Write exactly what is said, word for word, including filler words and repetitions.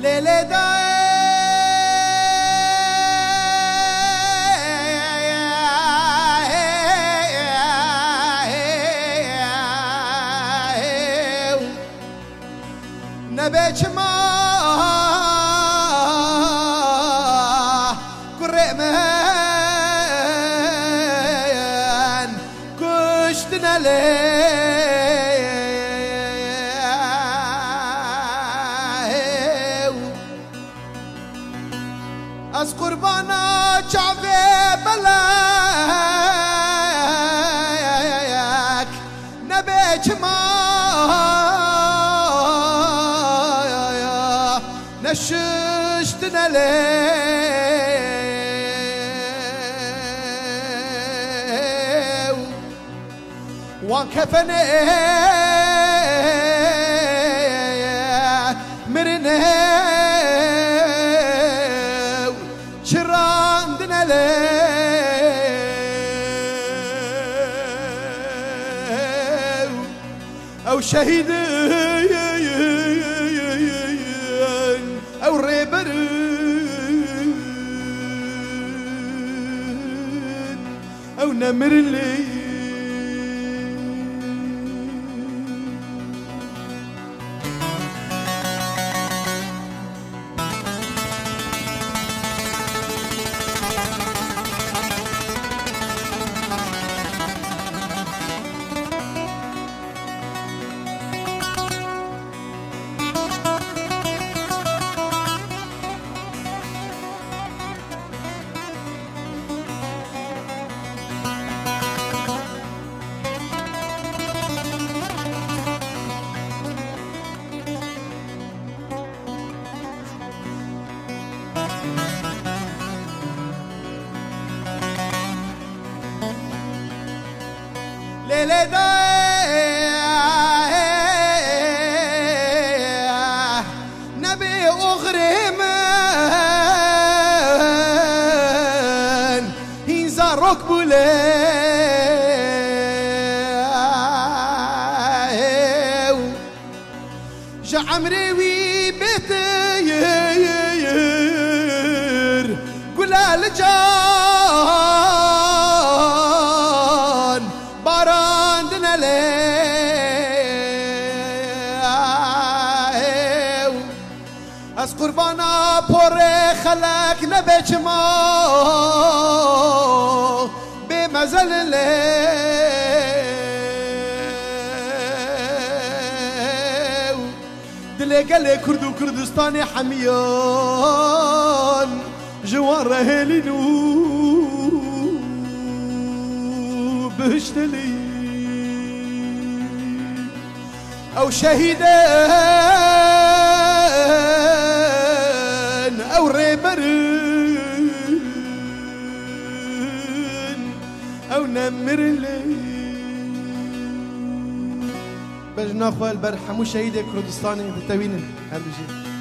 ليلة داي نبيش ما قرئمان كشتنا ليه از قربانا شعبي بلاك نبيش ما نششتنا ليه وان كفني مرني شراندنا ليه او شهيد او ريبر او نمر لي ليلة داي نبي أغرمن إنزا ركبو ليه جا عمري وي بيتير قولا لجان باراندنا ليه از قربانا پر خلق نبيش ما بمزل ليه دلي قلي كردو كردستاني حميان جوار رهيلينو بهشتلي او شهيدان او ريبرن او نمر لي بجنا اخوة البرحمو شهيد كردستاني بالتوين هذا الشيء